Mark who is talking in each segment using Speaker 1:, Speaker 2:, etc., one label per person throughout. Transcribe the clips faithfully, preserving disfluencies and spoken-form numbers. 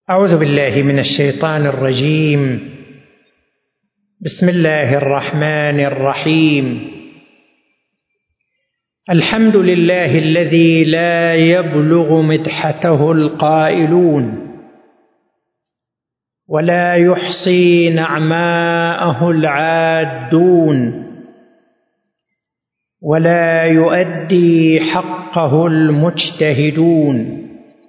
Speaker 1: أعوذ بالله من الشيطان الرجيم. بسم الله الرحمن الرحيم. الحمد لله الذي لا يبلغ مدحته القائلون ولا يحصي نعماءه العادون ولا يؤدي حقه المجتهدون،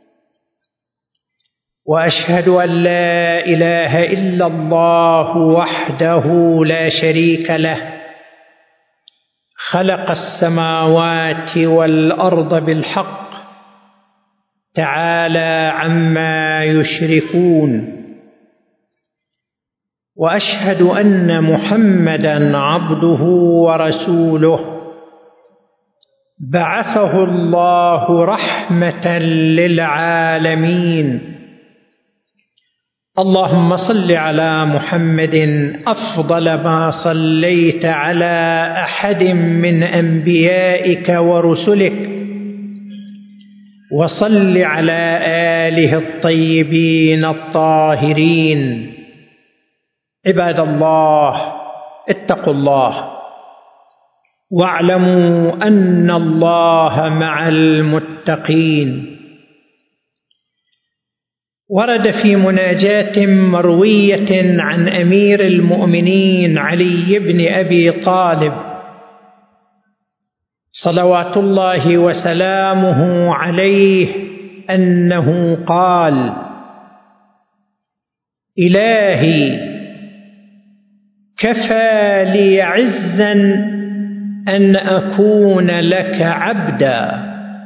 Speaker 1: وأشهد أن لا إله إلا الله وحده لا شريك له، خلق السماوات والأرض بالحق، تعالى عما يشركون. وأشهد أن محمدًا عبده ورسوله، بعثه الله رحمة للعالمين. اللهم صل على محمد أفضل ما صليت على أحد من أنبيائك ورسلك، وصل على آله الطيبين الطاهرين. عباد الله، اتقوا الله واعلموا أن الله مع المتقين. ورد في مناجاة مروية عن أمير المؤمنين علي بن أبي طالب صلوات الله وسلامه عليه أنه قال: إلهي، كفى لي عزا أن أكون لك عبدا،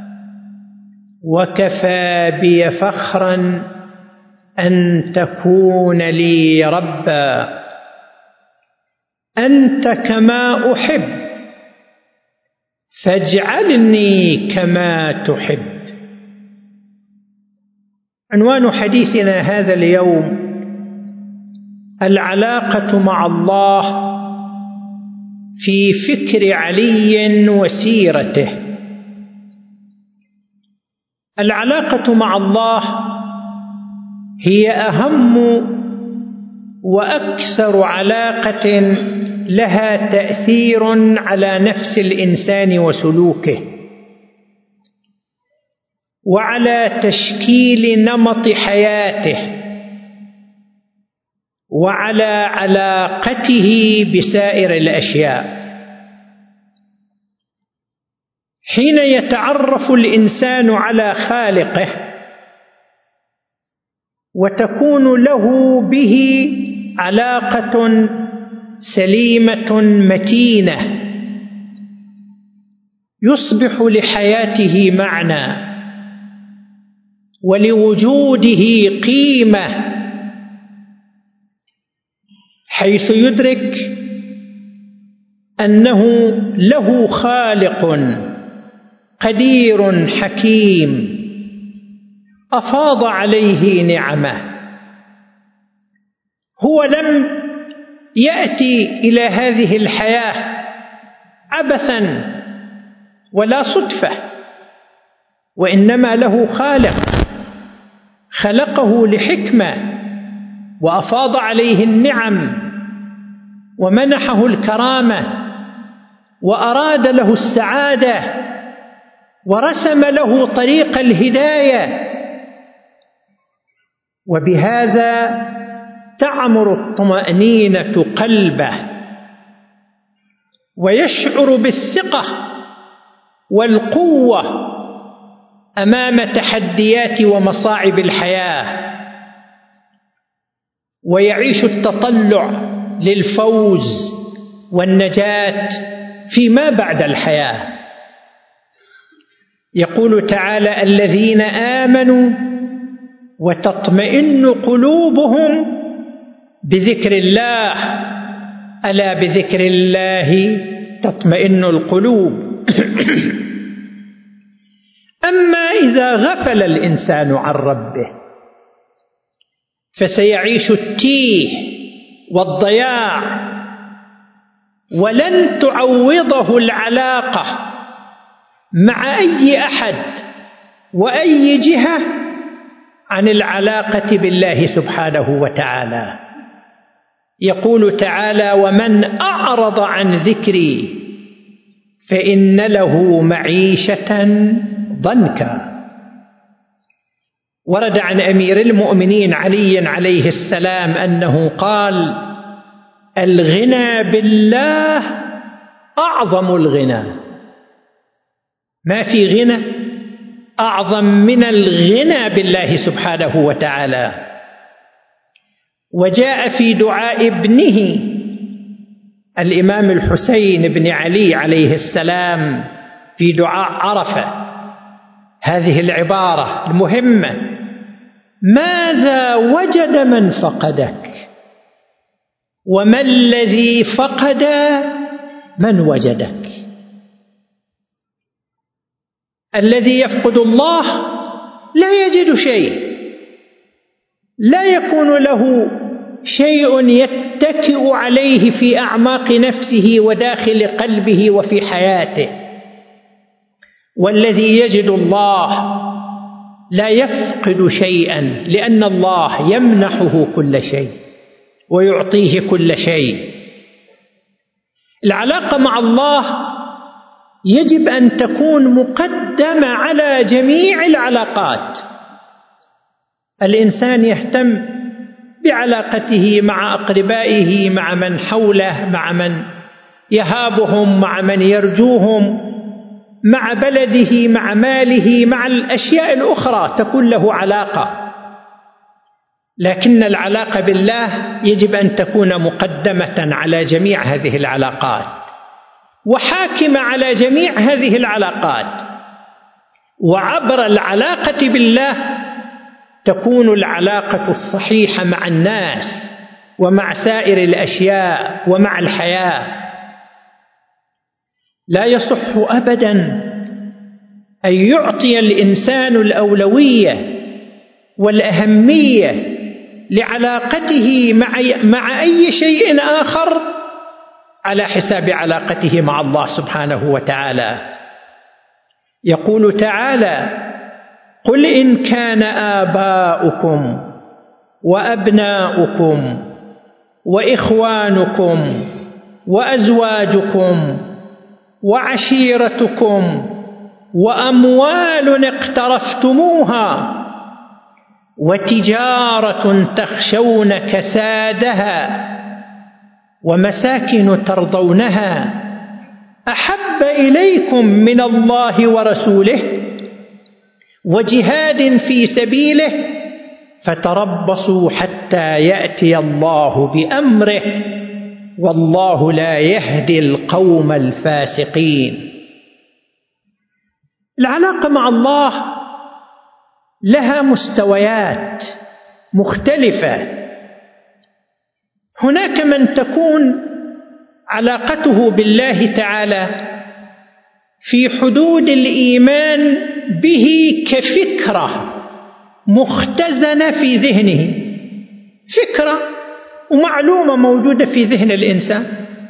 Speaker 1: وكفى بي فخرا أن تكون لي ربا. أنت كما أحب فاجعلني كما تحب. عنوان حديثنا هذا اليوم: العلاقة مع الله في فكر علي وسيرته. العلاقة مع الله هي أهم وأكثر علاقة لها تأثير على نفس الإنسان وسلوكه، وعلى تشكيل نمط حياته، وعلى علاقته بسائر الأشياء. حين يتعرف الإنسان على خالقه وتكون له به علاقة سليمة متينة، يصبح لحياته معنى ولوجوده قيمة، حيث يدرك أنه له خالق قدير حكيم أفاض عليه نعمه. هو لم يأتي إلى هذه الحياة عبثا ولا صدفة، وإنما له خالق خلقه لحكمة، وأفاض عليه النعم ومنحه الكرامة، وأراد له السعادة، ورسم له طريق الهداية. وبهذا تعمر الطمأنينة قلبه، ويشعر بالثقة والقوة أمام تحديات ومصاعب الحياة، ويعيش التطلع للفوز والنجاة فيما بعد الحياة. يقول تعالى: الذين آمنوا وتطمئن قلوبهم بذكر الله، ألا بذكر الله تطمئن القلوب. أما إذا غفل الإنسان عن ربه فسيعيش التيه والضياع، ولن تعوضه العلاقة مع أي أحد وأي جهة عن العلاقة بالله سبحانه وتعالى. يقول تعالى: ومن أعرض عن ذكري فإن له معيشة ضنكا. ورد عن أمير المؤمنين علي عليه السلام أنه قال: الغنى بالله أعظم الغنى. ما في غنى أعظم من الغنى بالله سبحانه وتعالى. وجاء في دعاء ابنه الإمام الحسين بن علي عليه السلام في دعاء عرفة هذه العبارة المهمة: ماذا وجد من فقدك وما الذي فقد من وجدك. الذي يفقد الله لا يجد شيء، لا يكون له شيء يتكئ عليه في أعماق نفسه وداخل قلبه وفي حياته. والذي يجد الله لا يفقد شيئا، لأن الله يمنحه كل شيء ويعطيه كل شيء. العلاقة مع الله يجب أن تكون مقدمة على جميع العلاقات. الإنسان يهتم بعلاقته مع أقربائه، مع من حوله، مع من يهابهم، مع من يرجوهم، مع بلده، مع ماله، مع الأشياء الأخرى تكون له علاقة. لكن العلاقة بالله يجب أن تكون مقدمة على جميع هذه العلاقات وحاكمة على جميع هذه العلاقات. وعبر العلاقة بالله تكون العلاقة الصحيحة مع الناس ومع سائر الأشياء ومع الحياة. لا يصح أبدا أن يعطي الإنسان الأولوية والأهمية لعلاقته مع مع أي شيء آخر على حساب علاقته مع الله سبحانه وتعالى. يقول تعالى: قل إن كان آباؤكم وأبناؤكم وإخوانكم وأزواجكم وعشيرتكم وأموال اقترفتموها وتجارة تخشون كسادها ومساكن ترضونها أحب إليكم من الله ورسوله وجهاد في سبيله فتربصوا حتى يأتي الله بأمره والله لا يهدي القوم الفاسقين. العلاقة مع الله لها مستويات مختلفة. هناك من تكون علاقته بالله تعالى في حدود الإيمان به كفكرة مختزنة في ذهنه، فكرة ومعلومة موجودة في ذهن الإنسان،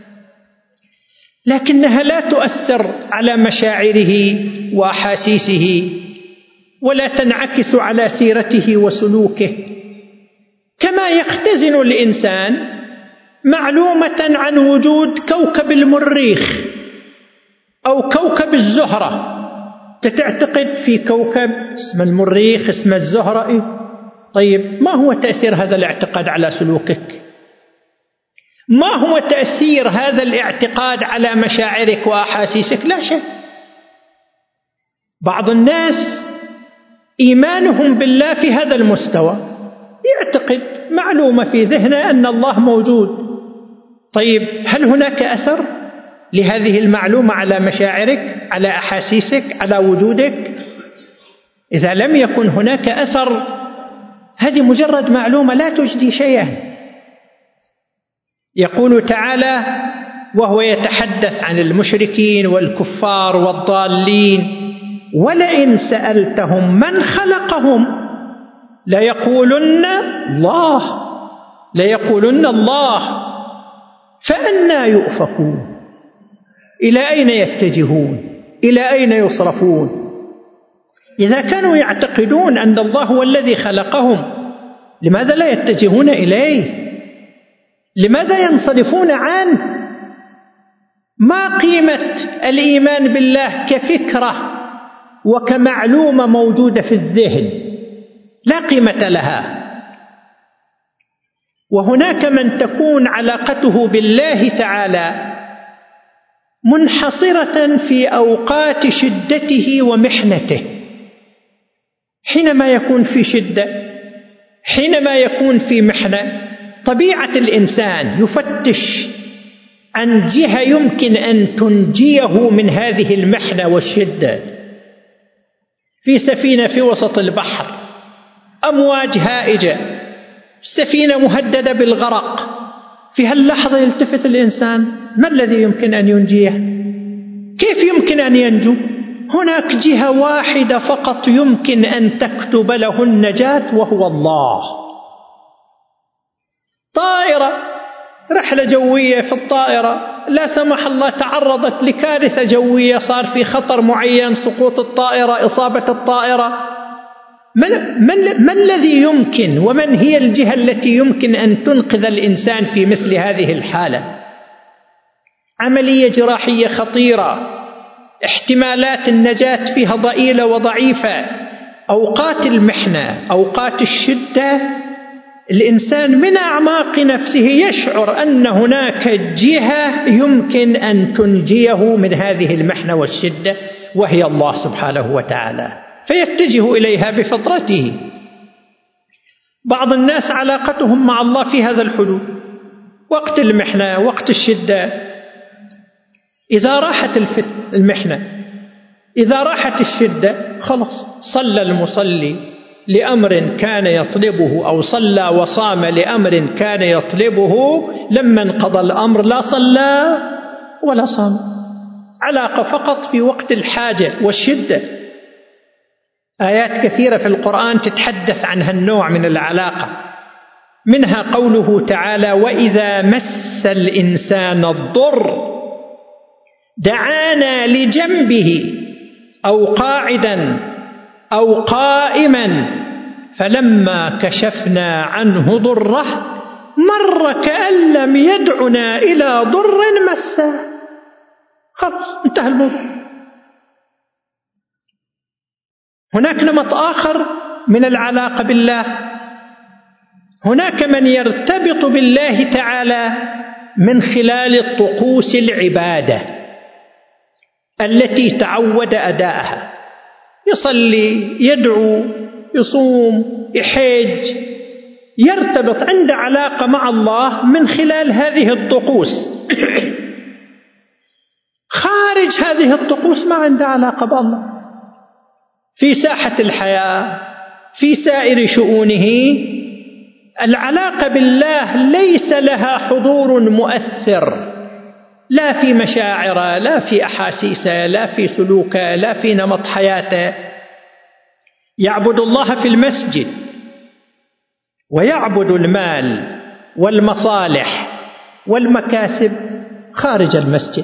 Speaker 1: لكنها لا تؤثر على مشاعره وأحاسيسه ولا تنعكس على سيرته وسلوكه. كما يختزن الإنسان معلومة عن وجود كوكب المريخ أو كوكب الزهرة، تتعتقد في كوكب اسم المريخ اسم الزهرة. إيه؟ طيب ما هو تأثير هذا الاعتقاد على سلوكك؟ ما هو تأثير هذا الاعتقاد على مشاعرك وأحاسيسك؟ لا شيء. بعض الناس إيمانهم بالله في هذا المستوى، يعتقد معلومة في ذهنه أن الله موجود. طيب هل هناك أثر لهذه المعلومة على مشاعرك، على أحاسيسك، على وجودك؟ إذا لم يكن هناك أثر هذه مجرد معلومة لا تجدي شيئا. يقول تعالى وهو يتحدث عن المشركين والكفار والضالين: ولئن سألتهم من خلقهم ليقولن الله ليقولن الله فأنى يؤفكون. إلى أين يتجهون؟ إلى أين يصرفون؟ إذا كانوا يعتقدون أن الله هو الذي خلقهم لماذا لا يتجهون إليه؟ لماذا ينصرفون عنه؟ ما قيمة الإيمان بالله كفكرة وكمعلومة موجودة في الذهن؟ لا قيمة لها. وهناك من تكون علاقته بالله تعالى منحصرة في أوقات شدته ومحنته، حينما يكون في شدة، حينما يكون في محنة، طبيعة الإنسان يفتش عن جهة يمكن أن تنجيه من هذه المحنة والشدة. في سفينة في وسط البحر، أمواج هائجة، السفينة مهددة بالغرق، في هاللحظة يلتفت الإنسان: ما الذي يمكن أن ينجيه؟ كيف يمكن أن ينجو؟ هناك جهة واحدة فقط يمكن أن تكتب له النجاة، وهو الله. طائرة، رحلة جوية، في الطائرة لا سمح الله تعرضت لكارثة جوية، صار في خطر معين، سقوط الطائرة، إصابة الطائرة، من, من, من الذي يمكن ومن هي الجهة التي يمكن أن تنقذ الإنسان في مثل هذه الحالة؟ عملية جراحية خطيرة، احتمالات النجاة فيها ضئيلة وضعيفة. أوقات المحنة، أوقات الشدة، الإنسان من أعماق نفسه يشعر أن هناك جهة يمكن أن تنجيه من هذه المحنة والشدة، وهي الله سبحانه وتعالى، فيتجه إليها بفطرته. بعض الناس علاقتهم مع الله في هذا الحدود، وقت المحنة، وقت الشدة، إذا راحت المحنة، إذا راحت الشدة، خلاص صلى المصلي لأمر كان يطلبه، أو صلى وصام لأمر كان يطلبه، لما انقضى الأمر لا صلى ولا صام. علاقة فقط في وقت الحاجة والشدة. آيات كثيرة في القرآن تتحدث عن هالنوع من العلاقة، منها قوله تعالى: وإذا مس الإنسان الضر دعانا لجنبه أو قاعدا أو قائما فلما كشفنا عنه ضره مر كأن لم يدعنا إلى ضر مسه. خلاص انتهى الموضوع. هناك نمط آخر من العلاقة بالله، هناك من يرتبط بالله تعالى من خلال الطقوس العبادة التي تعود أداءها، يصلي، يدعو، يصوم، يحج، يرتبط، عنده علاقة مع الله من خلال هذه الطقوس. خارج هذه الطقوس ما عنده علاقة بالله. في ساحة الحياة، في سائر شؤونه، العلاقة بالله ليس لها حضور مؤثر، لا في مشاعره، لا في أحاسيسه، لا في سلوكه، لا في نمط حياته. يعبد الله في المسجد، ويعبد المال والمصالح والمكاسب خارج المسجد.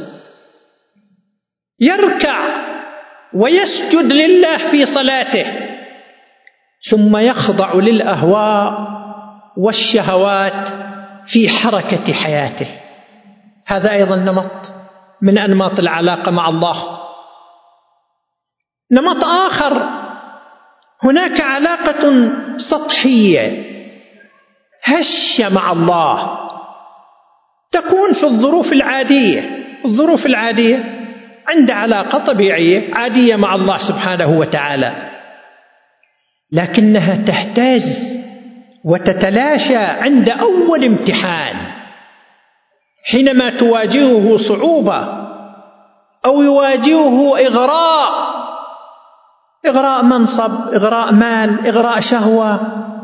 Speaker 1: يركع ويسجد لله في صلاته، ثم يخضع للأهواء والشهوات في حركة حياته. هذا أيضا نمط من أنماط العلاقة مع الله. نمط آخر، هناك علاقة سطحية هشة مع الله، تكون في الظروف العادية. الظروف العادية عند علاقة طبيعية عادية مع الله سبحانه وتعالى، لكنها تهتز وتتلاشى عند أول امتحان، حينما تواجهه صعوبة أو يواجهه إغراء، إغراء منصب، إغراء مال، إغراء شهوة.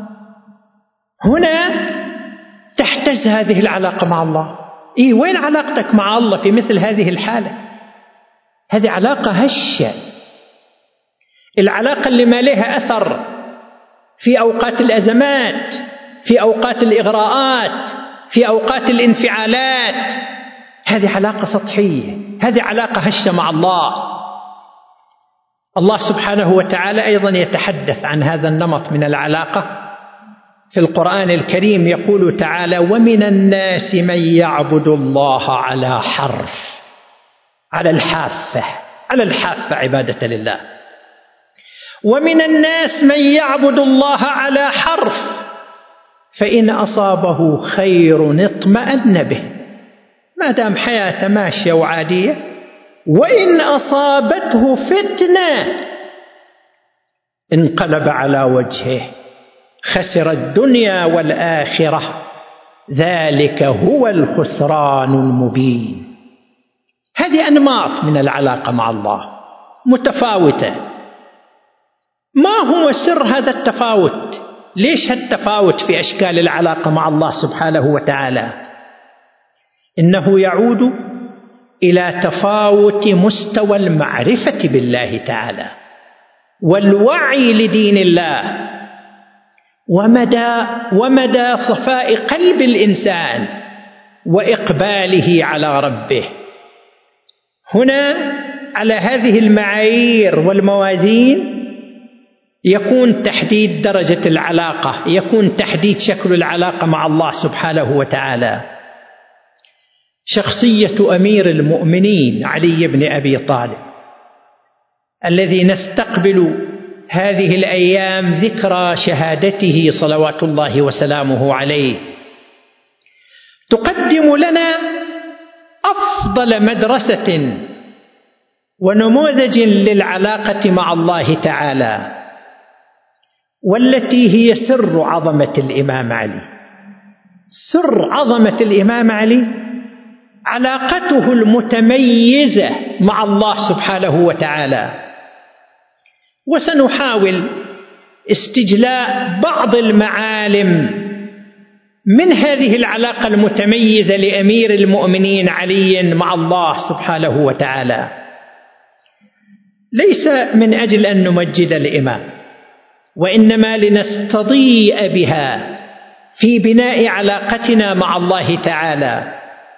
Speaker 1: هنا تهتز هذه العلاقة مع الله. إيه، وين علاقتك مع الله في مثل هذه الحالة؟ هذه علاقة هشة، العلاقة اللي ما لها أثر في أوقات الأزمات، في أوقات الإغراءات، في أوقات الانفعالات. هذه علاقة سطحية، هذه علاقة هشة مع الله. الله سبحانه وتعالى أيضا يتحدث عن هذا النمط من العلاقة في القرآن الكريم، يقول تعالى: ومن الناس من يعبد الله على حرف، على الحافة، على الحافة عبادة لله. ومن الناس من يعبد الله على حرف فإن أصابه خير اطمأن به، ما دام حياته ماشية وعادية، وإن أصابته فتنة انقلب على وجهه خسر الدنيا والآخرة، ذلك هو الخسران المبين. هذه أنماط من العلاقة مع الله متفاوتة. ما هو سر هذا التفاوت؟ ليش هالتفاوت في أشكال العلاقة مع الله سبحانه وتعالى؟ إنه يعود إلى تفاوت مستوى المعرفة بالله تعالى والوعي لدين الله ومدى ومدى صفاء قلب الإنسان وإقباله على ربه. هنا على هذه المعايير والموازين يكون تحديد درجة العلاقة، يكون تحديد شكل العلاقة مع الله سبحانه وتعالى. شخصية أمير المؤمنين علي بن أبي طالب الذي نستقبل هذه الأيام ذكرى شهادته صلوات الله وسلامه عليه، تقدم لنا أفضل مدرسة ونموذج للعلاقة مع الله تعالى، والتي هي سر عظمة الإمام علي. سر عظمة الإمام علي علاقته المتميزة مع الله سبحانه وتعالى. وسنحاول استجلاء بعض المعالم من هذه العلاقة المتميزة لأمير المؤمنين علي مع الله سبحانه وتعالى، ليس من أجل أن نمجد الإمام، وإنما لنستضيء بها في بناء علاقتنا مع الله تعالى.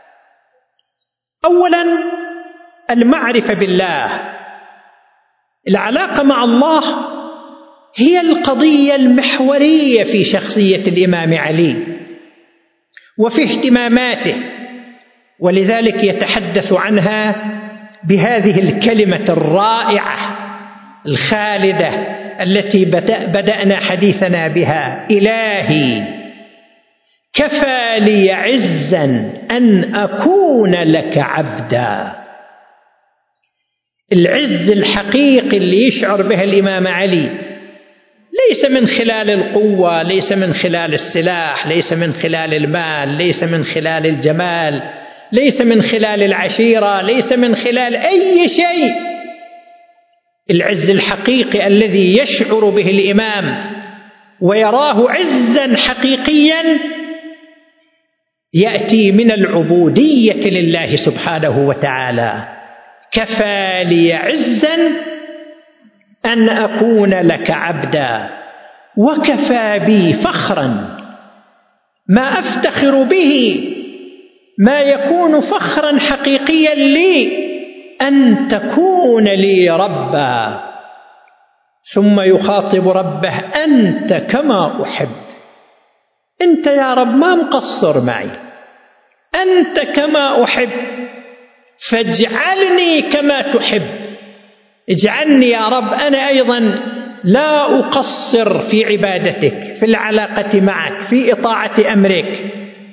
Speaker 1: أولا المعرفة بالله. العلاقة مع الله هي القضية المحورية في شخصية الإمام علي وفي اهتماماته، ولذلك يتحدث عنها بهذه الكلمة الرائعة الخالدة التي بدأنا حديثنا بها: إلهي كفى لي عزا أن أكون لك عبدا. العز الحقيقي اللي يشعر به الإمام علي ليس من خلال القوة، ليس من خلال السلاح، ليس من خلال المال، ليس من خلال الجمال، ليس من خلال العشيرة، ليس من خلال أي شيء. العز الحقيقي الذي يشعر به الإمام ويراه عزا حقيقيا يأتي من العبودية لله سبحانه وتعالى. كفى لي عزا أن أكون لك عبدا، وكفى بي فخرا، ما أفتخر به، ما يكون فخرا حقيقيا لي أن تكون لي ربا. ثم يخاطب ربه: أنت كما أحب. أنت يا رب ما مقصر معي، أنت كما أحب، فاجعلني كما تحب. اجعلني يا رب أنا أيضا لا أقصر في عبادتك، في العلاقة معك، في إطاعة أمرك.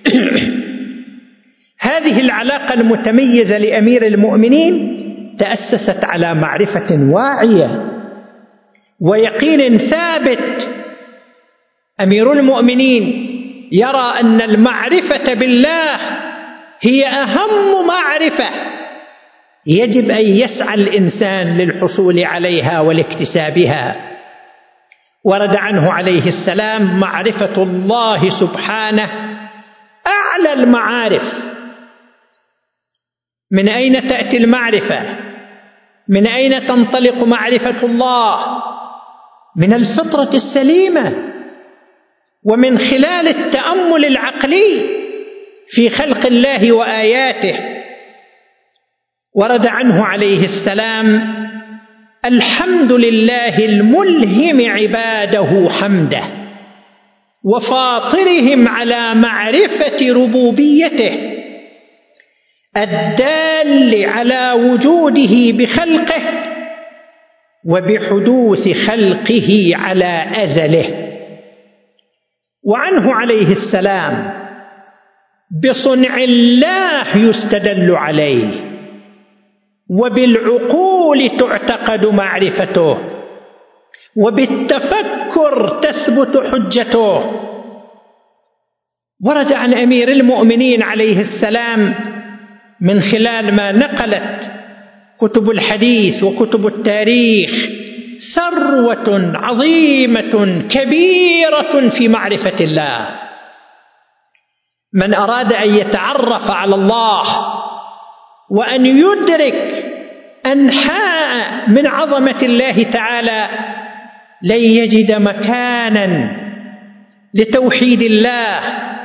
Speaker 1: هذه العلاقة المتميزة لأمير المؤمنين تأسست على معرفة واعية ويقين ثابت. أمير المؤمنين يرى أن المعرفة بالله هي أهم معرفة يجب أن يسعى الإنسان للحصول عليها ولاكتسابها. ورد عنه عليه السلام: معرفة الله سبحانه أعلى المعارف. من أين تأتي المعرفة؟ من أين تنطلق معرفة الله؟ من الفطرة السليمة، ومن خلال التأمل العقلي في خلق الله وآياته. ورد عنه عليه السلام الحمد لله الملهم عباده حمده وفاطرهم على معرفة ربوبيته الدال على وجوده بخلقه وبحدوث خلقه على أزله. وعنه عليه السلام: بصنع الله يستدل عليه وبالعقول تعتقد معرفته وبالتفكر تثبت حجته. ورد عن أمير المؤمنين عليه السلام من خلال ما نقلت كتب الحديث وكتب التاريخ ثروة عظيمة كبيرة في معرفة الله. من أراد أن يتعرف على الله وأن يدرك أنحاء من عظمة الله تعالى لن يجد مكانا لتوحيد الله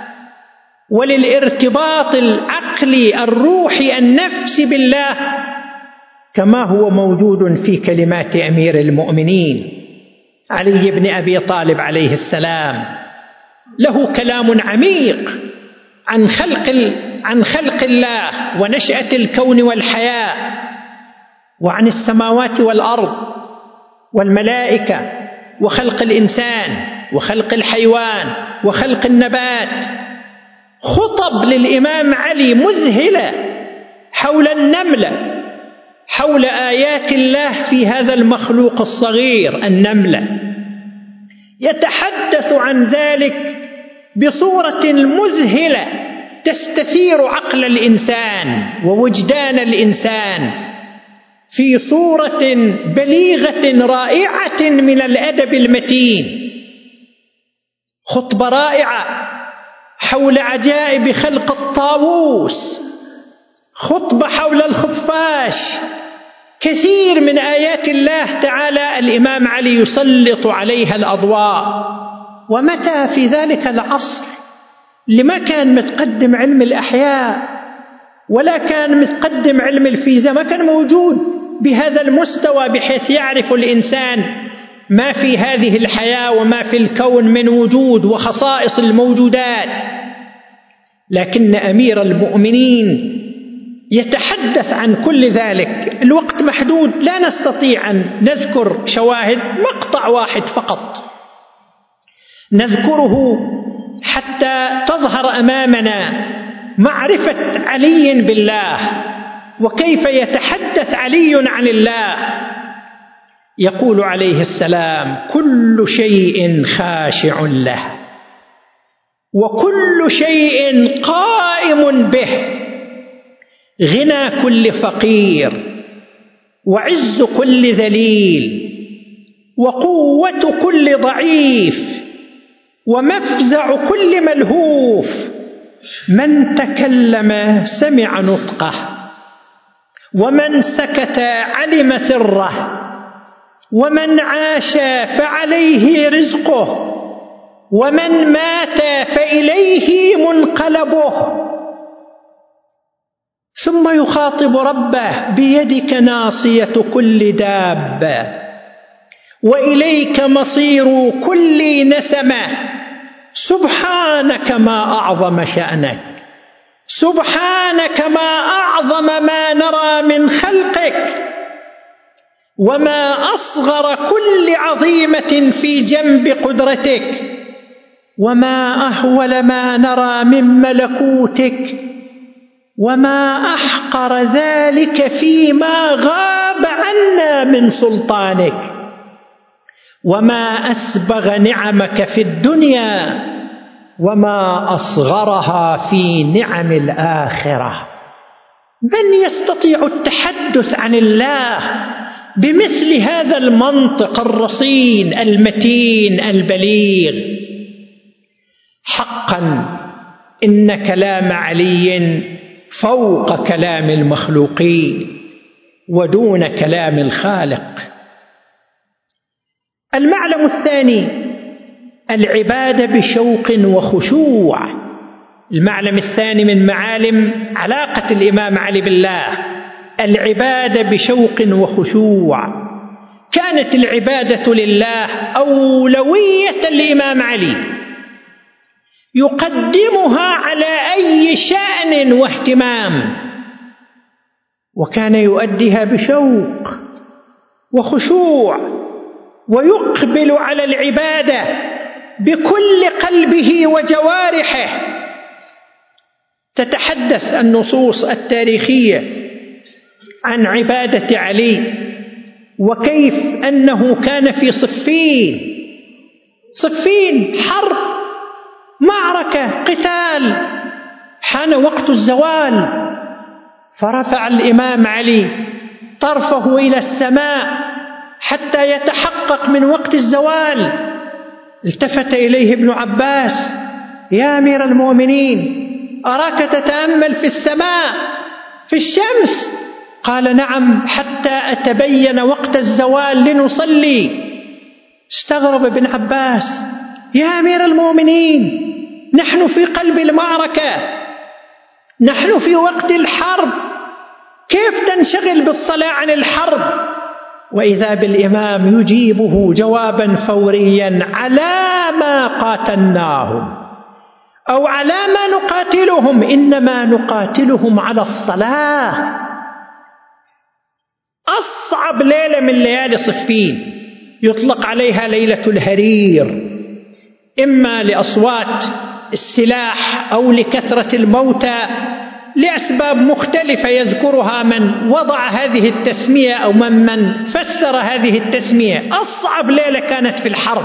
Speaker 1: وللارتباط العقلي الروحي النفسي بالله كما هو موجود في كلمات أمير المؤمنين علي بن أبي طالب عليه السلام. له كلام عميق عن خلق عن خلق الله ونشأة الكون والحياة وعن السماوات والأرض والملائكة وخلق الإنسان وخلق الحيوان وخلق النبات. خطب للإمام علي مذهلة حول النملة، حول آيات الله في هذا المخلوق الصغير النملة، يتحدث عن ذلك بصورة مذهلة تستثير عقل الإنسان ووجدان الإنسان في صورة بليغة رائعة من الأدب المتين. خطبة رائعة حول عجائب خلق الطاووس، خطبة حول الخفاش. كثير من آيات الله تعالى الإمام علي يسلط عليها الأضواء. ومتى في ذلك العصر لما كان متقدم علم الأحياء ولا كان متقدم علم الفيزياء، ما كان موجود بهذا المستوى بحيث يعرف الإنسان ما في هذه الحياة وما في الكون من وجود وخصائص الموجودات. لكن أمير المؤمنين يتحدث عن كل ذلك. الوقت محدود، لا نستطيع أن نذكر شواهد، مقطع واحد فقط نذكره حتى تظهر أمامنا معرفة علي بالله وكيف يتحدث علي عن الله. يقول عليه السلام: كل شيء خاشع له وكل شيء قائم به، غنى كل فقير وعز كل ذليل وقوة كل ضعيف ومفزع كل ملهوف. من تكلم سمع نطقه ومن سكت علم سره ومن عاش فعليه رزقه ومن مات فإليه منقلبه. ثم يخاطب ربه: بيدك ناصية كل دابة وإليك مصير كل نسمة. سبحانك ما أعظم شأنك، سبحانك ما أعظم ما نرى من خلقك، وما أصغر كل عظيمة في جنب قدرتك، وما أهول ما نرى من ملكوتك، وما أحقر ذلك فيما غاب عنا من سلطانك، وما أسبغ نعمك في الدنيا وما أصغرها في نعم الآخرة. من يستطيع التحدث عن الله بمثل هذا المنطق الرصين المتين البليغ؟ حقا إن كلام علي فوق كلام المخلوقين ودون كلام الخالق. المعلم الثاني: العبادة بشوق وخشوع. المعلم الثاني من معالم علاقة الإمام علي بالله العبادة بشوق وخشوع. كانت العبادة لله أولوية للإمام علي، يقدمها على أي شأن واهتمام، وكان يؤديها بشوق وخشوع، ويقبل على العبادة بكل قلبه وجوارحه. تتحدث النصوص التاريخية عن عبادة علي، وكيف أنه كان في صفين، صفين حرب، معركة، قتال، حان وقت الزوال، فرفع الإمام علي طرفه إلى السماء حتى يتحقق من وقت الزوال. التفت إليه ابن عباس: يا أمير المؤمنين، أراك تتأمل في السماء في الشمس. قال: نعم، حتى أتبين وقت الزوال لنصلي. استغرب ابن عباس: يا أمير المؤمنين، نحن في قلب المعركة، نحن في وقت الحرب، كيف تنشغل بالصلاة عن الحرب؟ وإذا بالإمام يجيبه جوابا فوريا: على ما قاتلناهم أو على ما نقاتلهم، إنما نقاتلهم على الصلاة. أصعب ليلة من ليالي صفين يطلق عليها ليلة الهرير، إما لأصوات السلاح أو لكثرة الموتى، لأسباب مختلفة يذكرها من وضع هذه التسمية أو من من فسر هذه التسمية. أصعب ليلة كانت في الحرب.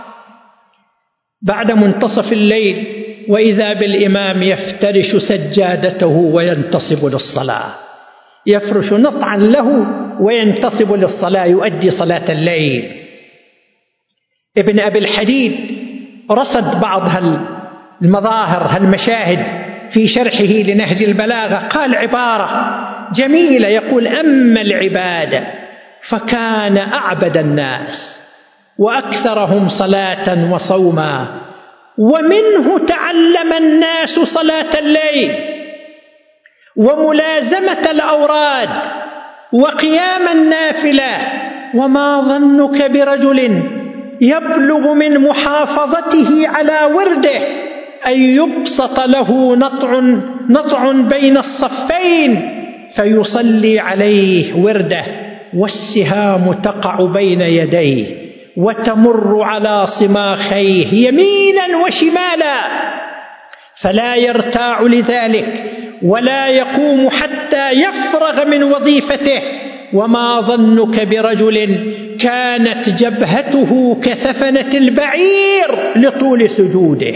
Speaker 1: بعد منتصف الليل وإذا بالإمام يفترش سجادته وينتصب للصلاة، يفرش نطعا له وينتصب للصلاة، يؤدي صلاة الليل. ابن أبي الحديد رصد بعض المظاهر هالمشاهد في شرحه لنهج البلاغة، قال عبارة جميلة، يقول: أما العبادة فكان أعبد الناس وأكثرهم صلاة وصوما، ومنه تعلم الناس صلاة الليل وملازمة الأوراد وقيام النافلة، وما ظنك برجل يبلغ من محافظته على ورده أن يبسط له نطع, نطع بين الصفين فيصلي عليه ورده، والسهام تقع بين يديه وتمر على صماخيه يمينا وشمالا، فلا يرتاع لذلك ولا يقوم حتى يفرغ من وظيفته. وما ظنك برجل كانت جبهته كثفنة البعير لطول سجوده.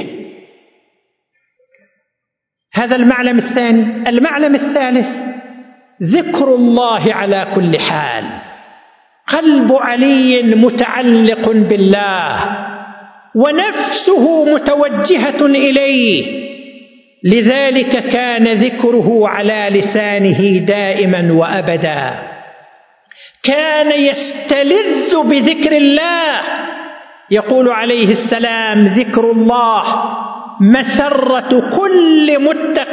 Speaker 1: هذا المعلم الثاني. المعلم الثالث: ذكر الله على كل حال. قلب علي متعلق بالله ونفسه متوجهة إليه، لذلك كان ذكره على لسانه دائما وأبدا. كان يستلذ بذكر الله. يقول عليه السلام: ذكر الله مسرة كل متق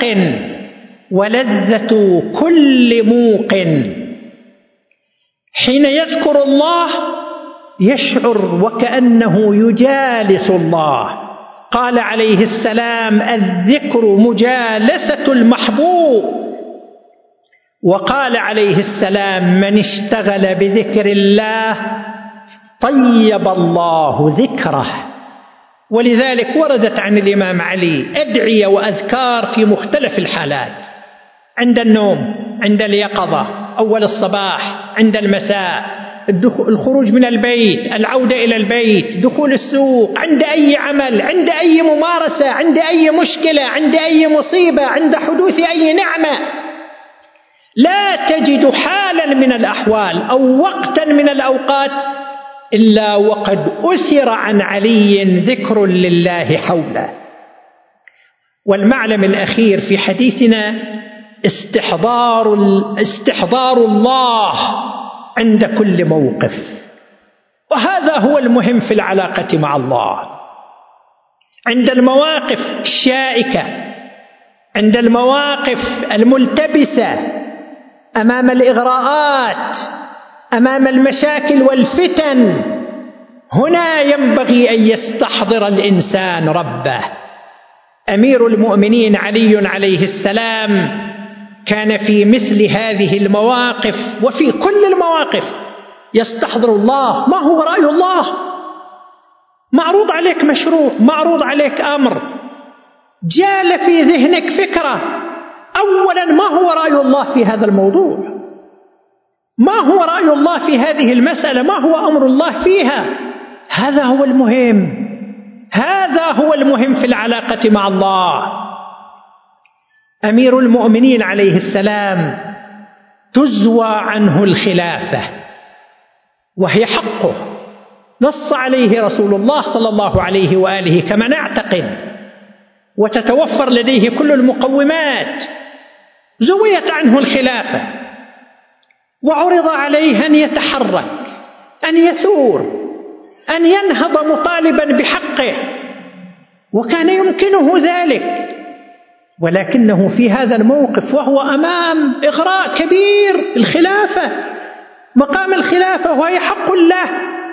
Speaker 1: ولذة كل موقن. حين يذكر الله يشعر وكأنه يجالس الله. قال عليه السلام: الذكر مجالسة المحبوب. وقال عليه السلام: من اشتغل بذكر الله طيب الله ذكره. ولذلك وردت عن الإمام علي أدعية وأذكار في مختلف الحالات: عند النوم، عند اليقظة، أول الصباح، عند المساء، الخروج من البيت، العودة إلى البيت، دخول السوق، عند أي عمل، عند أي ممارسة، عند أي مشكلة، عند أي مصيبة، عند حدوث أي نعمة. لا تجد حالا من الأحوال أو وقتا من الأوقات إلا وقد أسر عن علي ذكر لله حوله. والمعلم الأخير في حديثنا استحضار استحضار الله عند كل موقف، وهذا هو المهم في العلاقة مع الله. عند المواقف الشائكة، عند المواقف الملتبسة، أمام الإغراءات، أمام المشاكل والفتن، هنا ينبغي أن يستحضر الإنسان ربه. أمير المؤمنين علي عليه السلام كان في مثل هذه المواقف وفي كل المواقف يستحضر الله. ما هو رأي الله؟ معروض عليك مشروع، معروض عليك أمر، جال في ذهنك فكرة، أولا ما هو رأي الله في هذا الموضوع؟ ما هو رأي الله في هذه المسألة؟ ما هو أمر الله فيها؟ هذا هو المهم، هذا هو المهم في العلاقة مع الله. أمير المؤمنين عليه السلام تزوى عنه الخلافة وهي حقه، نص عليه رسول الله صلى الله عليه وآله كما نعتقد، وتتوفر لديه كل المقومات. زويت عنه الخلافة وعرض عليه أن يتحرك، أن يثور، أن ينهض مطالبا بحقه، وكان يمكنه ذلك، ولكنه في هذا الموقف وهو أمام إغراء كبير، الخلافة، مقام الخلافة وهي حق له،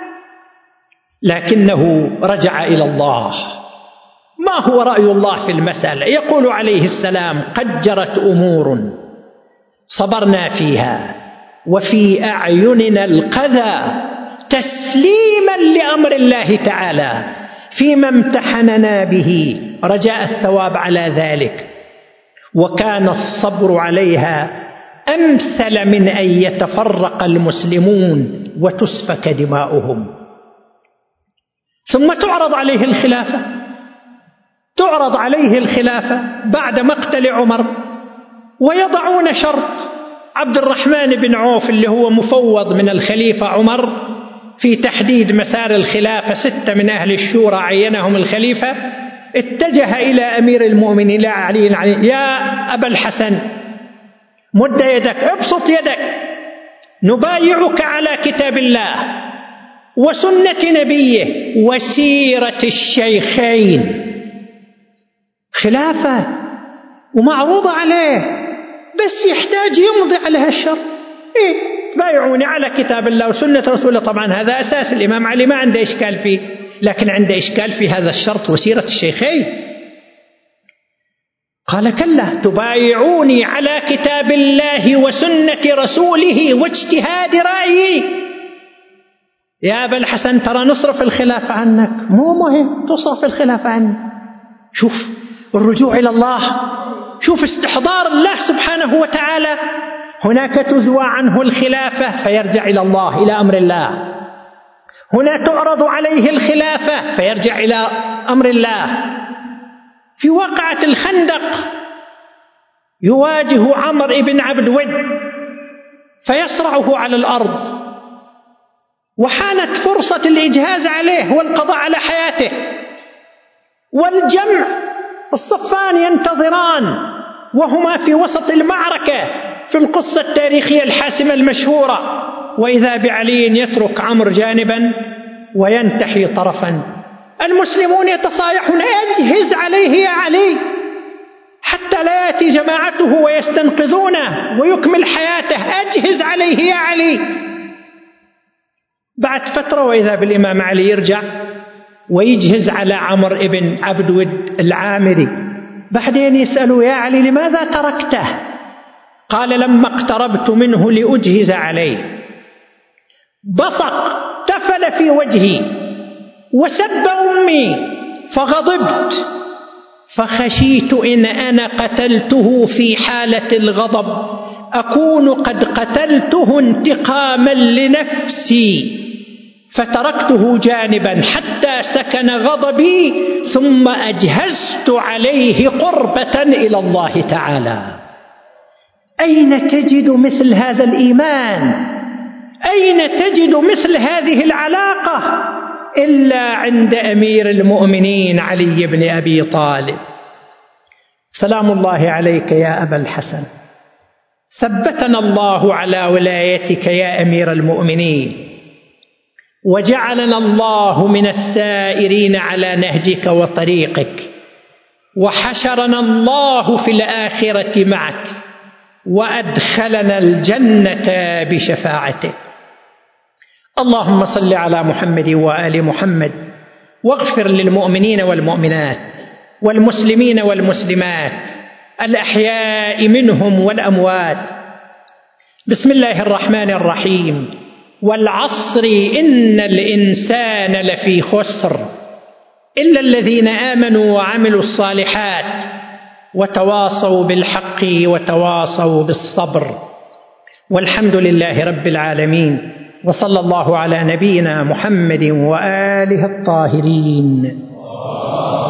Speaker 1: لكنه رجع إلى الله. ما هو رأي الله في المسألة؟ يقول عليه السلام: قد جرت أمور صبرنا فيها وفي أعيننا القذى تسليما لأمر الله تعالى فيما امتحننا به رجاء الثواب على ذلك، وكان الصبر عليها أمثل من أن يتفرق المسلمون وتسفك دماؤهم. ثم تعرض عليه الخلافة، تعرض عليه الخلافة بعد مقتل عمر، ويضعون شرط عبد الرحمن بن عوف اللي هو مفوض من الخليفة عمر في تحديد مسار الخلافة، ستة من أهل الشورى عينهم الخليفة، اتجه إلى أمير المؤمنين إلى علي علي يا أبا الحسن مد يدك، ابسط يدك، نبايعك على كتاب الله وسنة نبيه وسيرة الشيخين. خلافة ومعروضة عليه، بس يحتاج يمضي على هالشرط. إيه، بايعوني على كتاب الله وسنة رسوله. طبعا هذا أساس، الإمام علي ما عنده إشكال فيه، لكن عنده إشكال في هذا الشرط وسيرة الشيخين. قال: كلا، تبايعوني على كتاب الله وسنة رسوله واجتهاد رأيي. يا أبا الحسن ترى نصرف الخلافة عنك، مو مهم تصرف الخلافة عنك. شوف الرجوع إلى الله، شوف استحضار الله سبحانه وتعالى. هناك تزوى عنه الخلافة فيرجع إلى الله، إلى أمر الله. هنا تعرض عليه الخلافة فيرجع إلى أمر الله. في وقعة الخندق يواجه عمرو بن عبد ود فيصرعه على الأرض، وحانت فرصة الإجهاز عليه والقضاء على حياته، والجمع الصفان ينتظران وهما في وسط المعركة في القصة التاريخية الحاسمة المشهورة، وإذا بعلي يترك عمرو جانبا وينتحي طرفا. المسلمون يتصايحون: أجهز عليه يا علي حتى لا يأتي جماعته ويستنقذونه ويكمل حياته، أجهز عليه يا علي. بعد فترة وإذا بالإمام علي يرجع ويجهز على عمرو بن عبد ود العامري. بعدين يسأله: يا علي لماذا تركته؟ قال: لما اقتربت منه لأجهز عليه بصق تفل في وجهي وسب أمي فغضبت، فخشيت إن أنا قتلته في حالة الغضب أكون قد قتلته انتقاما لنفسي، فتركته جانبا حتى سكن غضبي ثم أجهزت عليه قربة إلى الله تعالى. أين تجد مثل هذا الإيمان؟ أين تجد مثل هذه العلاقة؟ إلا عند أمير المؤمنين علي بن أبي طالب. سلام الله عليك يا أبا الحسن، ثبتنا الله على ولايتك يا أمير المؤمنين، وجعلنا الله من السائرين على نهجك وطريقك، وحشرنا الله في الآخرة معك، وأدخلنا الجنة بشفاعتك. اللهم صل على محمد وآل محمد، واغفر للمؤمنين والمؤمنات والمسلمين والمسلمات الأحياء منهم والأموات. بسم الله الرحمن الرحيم. والعصر إن الإنسان لفي خسر إلا الذين آمنوا وعملوا الصالحات وتواصوا بالحق وتواصوا بالصبر. والحمد لله رب العالمين، وصلى الله على نبينا محمد وآله الطاهرين.